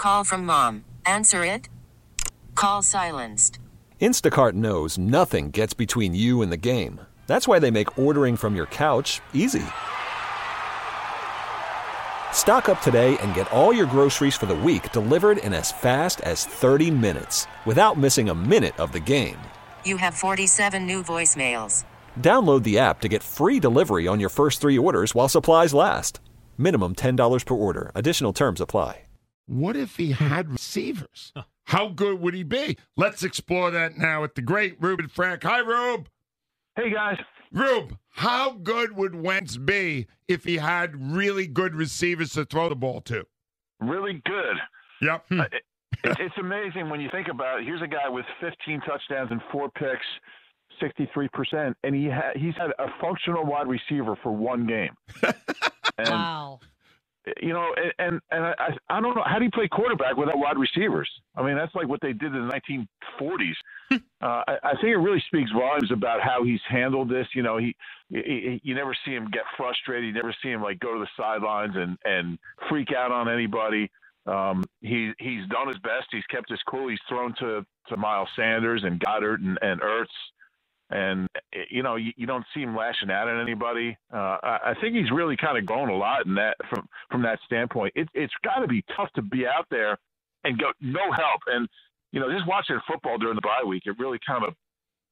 Call from mom. Answer it. Call silenced. Instacart knows nothing gets between you and the game. That's why they make ordering from your couch easy. Stock up today and get all your groceries for the week delivered in as fast as 30 minutes without missing a minute of the game. You have 47 new voicemails. Download the app to get free delivery on your first 3 orders while supplies last. Minimum $10 per order. Additional terms apply. What if he had receivers? How good would he be? Let's explore that now with the great Reuben Frank. Hi, Rube. Hey, guys. Rube, how good would Wentz be if he had really good receivers to throw the ball to? Really good. Yep. It's amazing when you think about it. Here's a guy with 15 touchdowns and 4 picks, 63%, and he's had a functional wide receiver for 1 game. And, wow. You know, and I don't know, how do you play quarterback without wide receivers? I mean, that's like what they did in the 1940s. I think it really speaks volumes about how he's handled this. You know, you never see him get frustrated. You never see him like go to the sidelines and freak out on anybody. He's done his best. He's kept his cool. He's thrown to Miles Sanders and Goddard and Ertz. And, you know, you don't see him lashing out at anybody. I think he's really kind of grown a lot in that from that standpoint. It's got to be tough to be out there and go no help. And, you know, just watching football during the bye week, it really kind of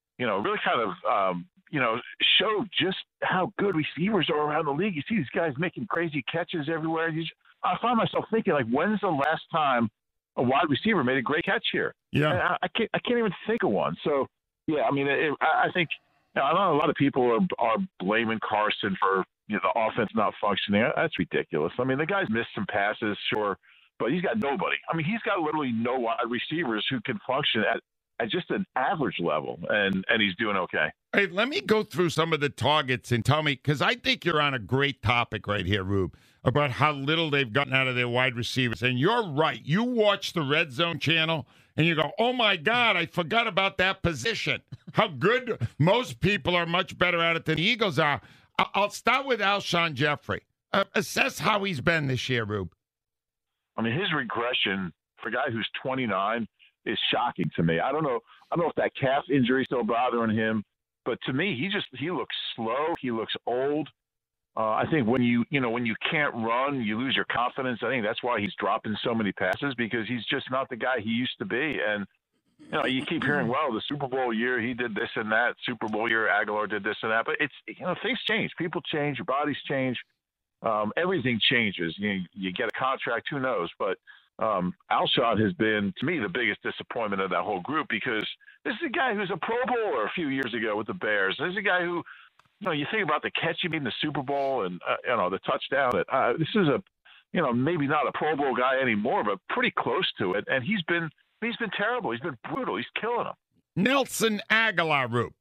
showed just how good receivers are around the league. You see these guys making crazy catches everywhere. I find myself thinking, like, when's the last time a wide receiver made a great catch here? Yeah. I can't even think of one. So, yeah, I mean, I think I know a lot of people are blaming Carson for the offense not functioning. That's ridiculous. I mean, the guy's missed some passes, sure, but he's got nobody. I mean, he's got literally no wide receivers who can function at just an average level, and he's doing okay. Hey, let me go through some of the targets and tell me, because I think you're on a great topic right here, Rube, about how little they've gotten out of their wide receivers. And you're right. You watch the Red Zone channel, and you go, oh, my God, I forgot about that position. How good. Most people are much better at it than the Eagles are. I'll start with Alshon Jeffrey. Assess how he's been this year, Rube. I mean, his regression for a guy who's 29 is shocking to me. I don't know if that calf injury is still bothering him, but to me, he looks slow. He looks old. I think when you can't run, you lose your confidence. I think that's why he's dropping so many passes, because he's just not the guy he used to be. And you keep hearing, well, the Super Bowl year he did this and that. Super Bowl year Aguilar did this and that. But it's things change. People change. Your bodies change. Everything changes. You get a contract. Who knows? But Alshon has been, to me, the biggest disappointment of that whole group, because this is a guy who's a Pro Bowler a few years ago with the Bears. This is a guy who, you think about the catch he made in the Super Bowl and the touchdown. This is maybe not a Pro Bowl guy anymore, but pretty close to it. And he's been terrible. He's been brutal. He's killing them. Nelson Aguilar, Rube.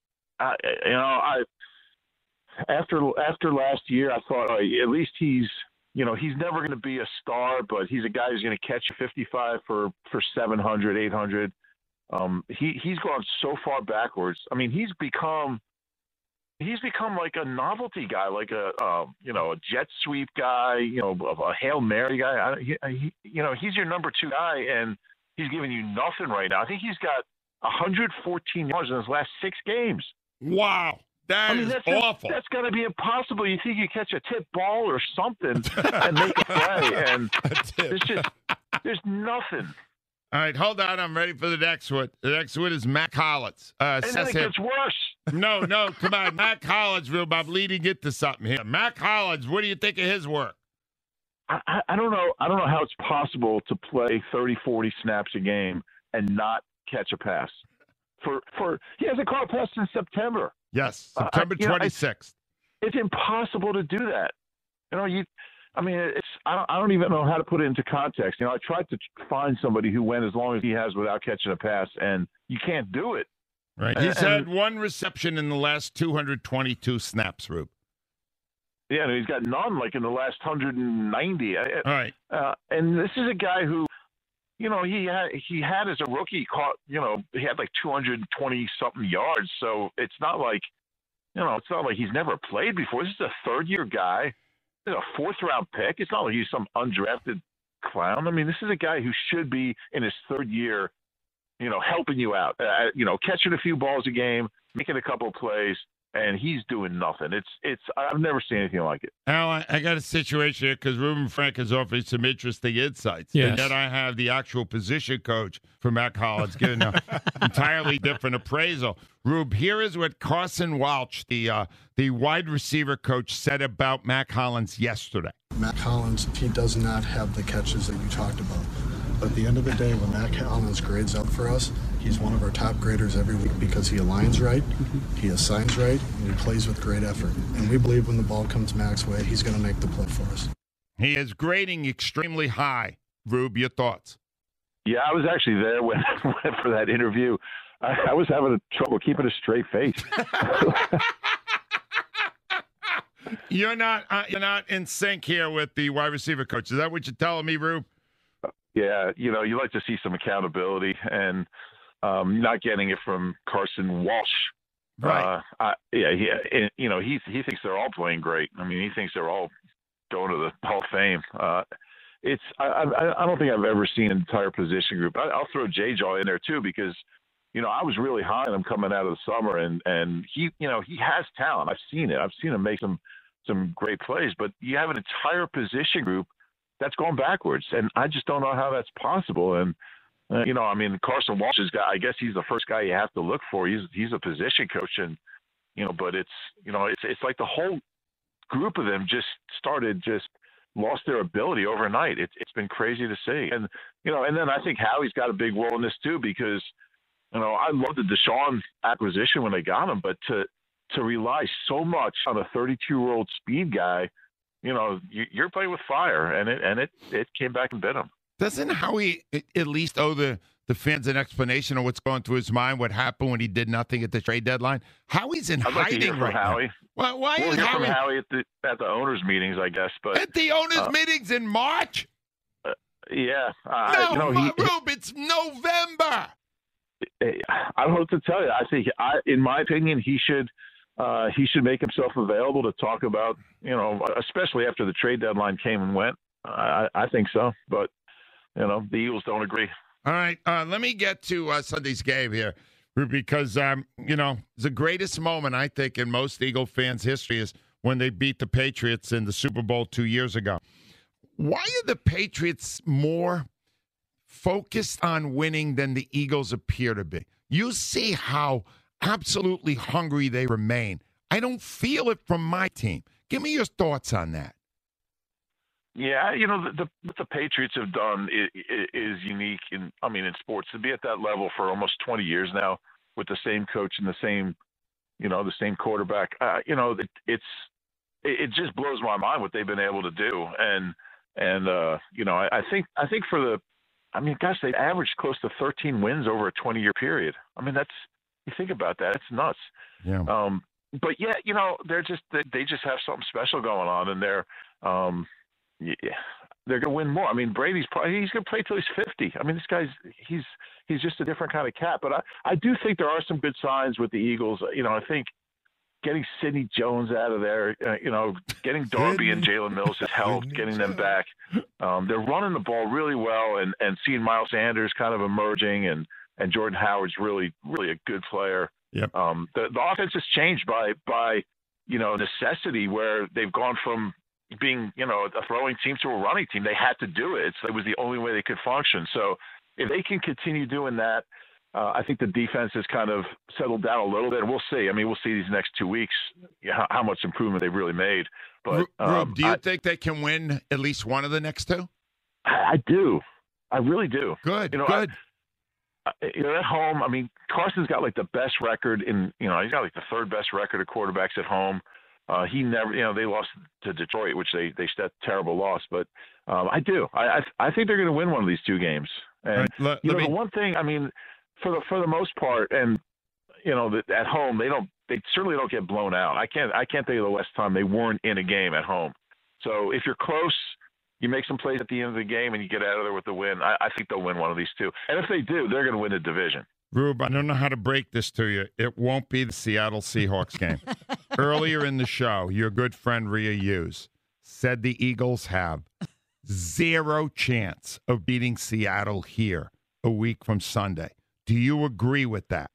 After last year, I thought at least he's never going to be a star, but he's a guy who's going to catch 55 for 700, 800. He's gone so far backwards. I mean, he's become like a novelty guy, like a jet sweep guy, a Hail Mary guy. He's your number 2 guy, and he's giving you nothing right now. I think he's got 114 yards in his last 6 games. Wow. That's awful. That's got to be impossible. You think you catch a tip ball or something and make a play, and there's nothing. All right, hold on. I'm ready for the next one. The next one is Matt Collins. And then it gets worse. No, come on. Matt Collins, Rube, I'm leading it to something here. Matt Collins, what do you think of his work? I don't know. I don't know how it's possible to play 30, 40 snaps a game and not catch a pass. He hasn't caught a pass since September. Yes, September 26th. It's impossible to do that. I don't even know how to put it into context. I tried to find somebody who went as long as he has without catching a pass, and you can't do it. Right. He's had 1 reception in the last 222 snaps, Rube. Yeah, and he's got none like in the last 190. All right. And this is a guy who, he had as a rookie caught, he had like 220 something yards. So it's not like he's never played before. This is a 3rd-year guy. He's a 4th-round pick. It's not like he's some undrafted clown. I mean, this is a guy who should be in his third year, helping you out, catching a few balls a game, making a couple of plays, and he's doing nothing. I've never seen anything like it. Al, I got a situation here because Reuben Frank has offered some interesting insights. Yes. And yet I have the actual position coach for Mac Hollins giving an entirely different appraisal. Rube, here is what Carson Walsh, the wide receiver coach, said about Mac Hollins yesterday. Mac Hollins, he does not have the catches that you talked about. But at the end of the day, when Mac Hollins grades out for us, he's one of our top graders every week because he aligns right, he assigns right, and he plays with great effort. And we believe when the ball comes Mac's way, he's going to make the play for us. He is grading extremely high. Rube, your thoughts? Yeah, I was actually there when for that interview. I was having trouble keeping a straight face. You're not in sync here with the wide receiver coach. Is that what you're telling me, Rube? Yeah, you like to see some accountability, and not getting it from Carson Walsh. Right. He thinks they're all playing great. I mean, he thinks they're all going to the Hall of Fame. I don't think I've ever seen an entire position group. I'll throw J-Jaw in there too because, I was really high on him coming out of the summer, and he has talent. I've seen it. I've seen him make some great plays, but you have an entire position group that's going backwards, and I just don't know how that's possible. And Carson Walsh is guy. I guess he's the first guy you have to look for. He's a position coach, and but it's like the whole group of them just lost their ability overnight. It's been crazy to see, and then I think Howie's got a big role in this too because I love the Deshaun acquisition when they got him, but to rely so much on a 32-year-old speed guy. You're playing with fire, and it came back and bit him. Doesn't Howie at least owe the fans an explanation of what's going through his mind, what happened when he did nothing at the trade deadline? Howie's in I'd like to hear hiding from right Howie. now. Why we'll is hear Howie from Howie at the owners' meetings, I guess? But at the owners' meetings in March? Yeah. Rube, it's November. I don't know what to tell you. I think, in my opinion, he should make himself available to talk about, especially after the trade deadline came and went. I think so, but the Eagles don't agree. All right, let me get to Sunday's game here, because the greatest moment I think in most Eagle fans' history is when they beat the Patriots in the Super Bowl 2 years ago. Why are the Patriots more focused on winning than the Eagles appear to be? You see how absolutely hungry they remain. I don't feel it from my team. Give me your thoughts on that. Yeah, what the Patriots have done is unique in sports. To be at that level for almost 20 years now with the same coach and the same quarterback, it just blows my mind what they've been able to do. And I think they averaged close to 13 wins over a 20-year period. You think about that, it's nuts. Yeah. But yeah, they just have something special going on, and they're going to win more. Brady's he's going to play till he's 50. This guy's he's just a different kind of cat. But I do think there are some good signs with the Eagles. I think getting Sidney Jones out of there, getting Darby and Jalen Mills has helped getting them back. They're running the ball really well, and seeing Miles Sanders kind of emerging, and Jordan Howard's really, really a good player. Yep. The offense has changed by necessity, where they've gone from being a throwing team to a running team. They had to do it. It was the only way they could function. So if they can continue doing that, I think the defense has kind of settled down a little bit, and we'll see. We'll see these next 2 weeks how much improvement they've really made. But Rube, do you think they can win at least one of the next two? I do. I really do. Good. Good. At home, Carson's got like the best record he's got like the third best record of quarterbacks at home. He never, they lost to Detroit, which they a terrible loss. But I do. I think they're going to win one of these two games. And right, the one thing, for the most part, and at home they certainly don't get blown out. I can't think of the last time they weren't in a game at home. So if you're close, you make some plays at the end of the game and you get out of there with the win. I think they'll win one of these two. And if they do, they're going to win the division. Rube, I don't know how to break this to you. It won't be the Seattle Seahawks game. Earlier in the show, your good friend Rhea Hughes said the Eagles have zero chance of beating Seattle here a week from Sunday. Do you agree with that?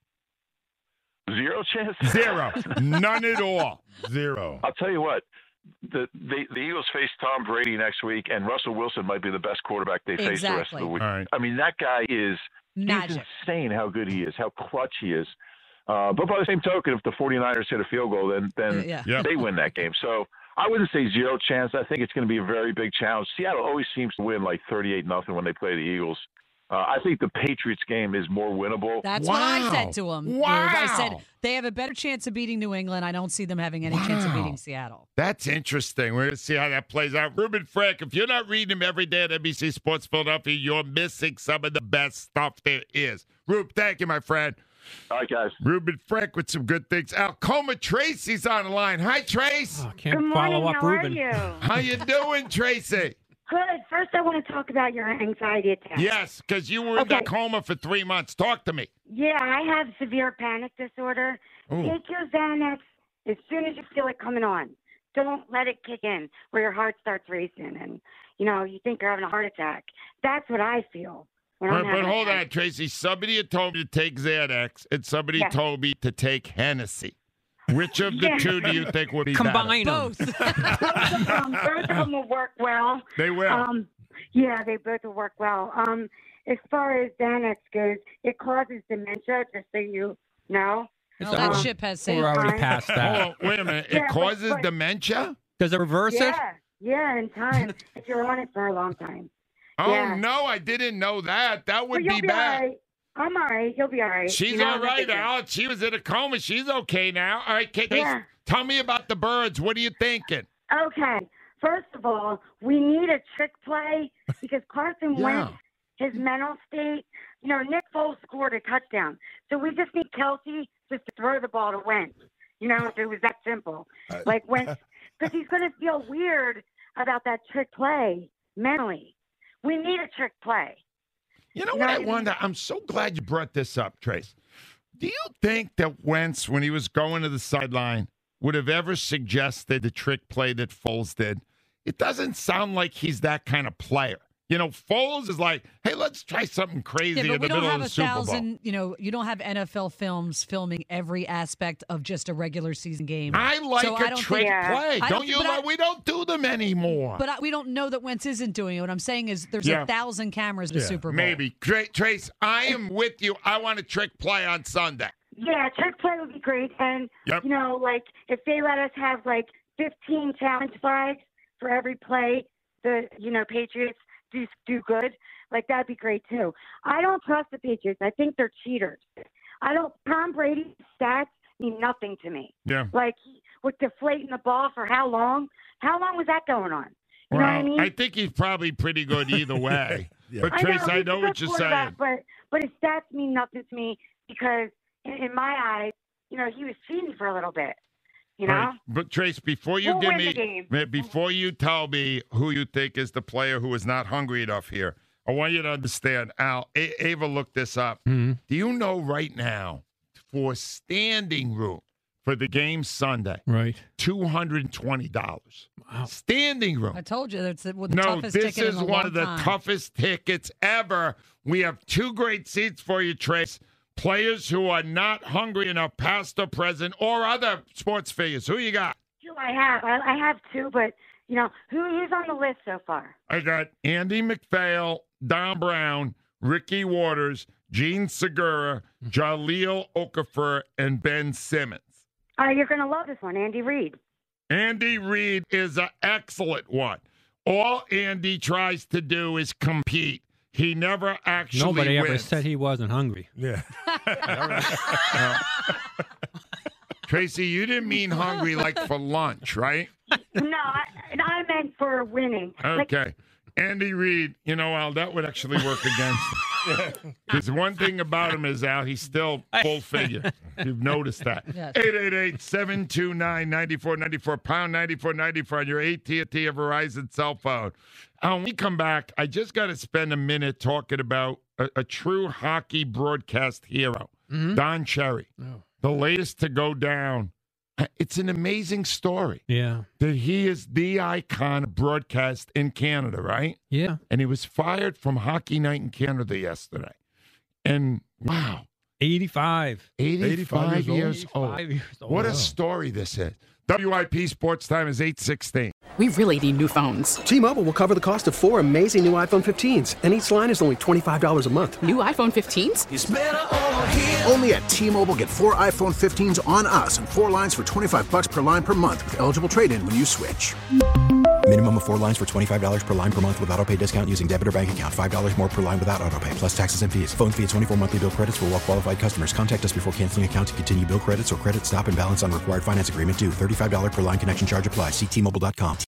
Zero chance? Zero. None at all. Zero. I'll tell you what. The Eagles face Tom Brady next week, and Russell Wilson might be the best quarterback they face the rest of the week. All right. I mean, that guy is Magic. he's insane how good he is, how clutch he is. But by the same token, if the 49ers hit a field goal, then Yeah. they win that game. So I wouldn't say zero chance. I think it's going to be a very big challenge. Seattle always seems to win like 38-0 when they play the Eagles. I think the Patriots game is more winnable. That's what I said to him. Wow. I said they have a better chance of beating New England. I don't see them having any chance of beating Seattle. That's interesting. We're going to see how that plays out. Ruben Frank, if you're not reading him every day at NBC Sports Philadelphia, you're missing some of the best stuff there is. Rube, thank you, my friend. All right, guys. Ruben Frank with some good things. Alcoma Tracy's on the line. Hi, Trace. Oh, can't follow up, Ruben. How you doing, Tracy? Good. First, I want to talk about your anxiety attack. Yes, because you were in that coma for 3 months. Talk to me. Yeah, I have severe panic disorder. Ooh. Take your Xanax as soon as you feel it coming on. Don't let it kick in where your heart starts racing and, you think you're having a heart attack. That's what I feel. When I'm But having hold a on, Tracy. Somebody had told me to take Xanax, and somebody told me to take Hennessy. Which of the two do you think would be Combine better? them. Both. both of them will work well. They will. Yeah, they both will work well. As far as Xanax goes, it causes dementia, just so you know. No, that ship has sailed. We're already past Hold that. on, wait a minute. Yeah, It causes but- dementia? Does it reverse it? Yeah, in time, if you're on it for a long time. Oh, Yeah. no, I didn't know that. That would But you'll be be bad. all right. I'm all right. You'll be all right. She's all right, Al. She was in a coma. She's okay now. All right, Yeah. tell me about the birds. What are you thinking? Okay. First of all, we need a trick play because Carson Wentz, his mental state, Nick Foles scored a touchdown. So we just need Kelsey just to throw the ball to Wentz. If it was that simple. Like Wentz, because he's going to feel weird about that trick play mentally. We need a trick play. You know what I wonder? I'm so glad you brought this up, Trace. Do you think that Wentz, when he was going to the sideline, would have ever suggested the trick play that Foles did? It doesn't sound like he's that kind of player. Foles is like, hey, let's try something crazy Yeah, in but the we don't middle have of the Super Bowl. 1,000, you don't have NFL films filming every aspect of just a regular season game. I like So I a don't trick think- play. I Don't you? We don't do them anymore. But we don't know that Wentz isn't doing it. What I'm saying is there's 1,000 cameras in the Super Bowl. Maybe. Trace, I am with you. I want a trick play on Sunday. Yeah, trick play would be great. And, if they let us have 15 challenge flags for every play, the, Patriots do good, that'd be great too. I don't trust the Patriots. I think they're cheaters. Tom Brady's stats mean nothing to me. Yeah. With deflating the ball for how long? How long was that going on? You know what I mean? I think he's probably pretty good either way. But, Trace, I know what you're saying. But his stats mean nothing to me because, in my eyes, he was cheating for a little bit. Right. But Trace, before you We'll win the game. before you tell me who you think is the player who is not hungry enough here, I want you to understand, Al. Ava looked this up. Mm-hmm. Do you know right now for standing room for the game Sunday, Right. $220? Wow. Standing room. I told you that's the No, toughest this ticket is in a one long of the time. toughest tickets ever. We have two great seats for you, Trace. Players who are not hungry enough, past or present, or other sports figures. Who you got? Two I have. I have two, but, who's on the list so far? I got Andy McPhail, Don Brown, Ricky Waters, Gene Segura, Jaleel Okafor, and Ben Simmons. You're going to love this one, Andy Reid. Andy Reid is an excellent one. All Andy tries to do is compete. He never actually Nobody ever wins. said he wasn't hungry. Yeah. Tracy, you didn't mean hungry like for lunch, right? No, I meant for winning. Okay. Andy Reid, Al, that would actually work against him. Because one thing about him is, Al, he's still full figure. You've noticed that. Yes. 888-729-9494, pound 9494 on your AT&T or Verizon cell phone. When we come back, I just got to spend a minute talking about a true hockey broadcast hero, Don Cherry, the latest to go down It's an amazing story. Yeah. That he is the icon of broadcast in Canada, right? Yeah. And he was fired from Hockey Night in Canada yesterday. And wow. 85. 85 years old. 85 years old. What a story this is. WIP Sports Time is 8:16. We really need new phones. T-Mobile will cover the cost of 4 amazing new iPhone 15s, and each line is only $25 a month. New iPhone 15s? It's better over here. Only at T-Mobile, get 4 iPhone 15s on us and 4 lines for $25 per line per month with eligible trade-in when you switch. Minimum of 4 lines for $25 per line per month with autopay discount using debit or bank account. $5 more per line without autopay, plus taxes and fees. Phone fee at 24 monthly bill credits for well-qualified customers. Contact us before canceling account to continue bill credits or credit stop and balance on required finance agreement due. $35 per line connection charge applies. See T-Mobile.com.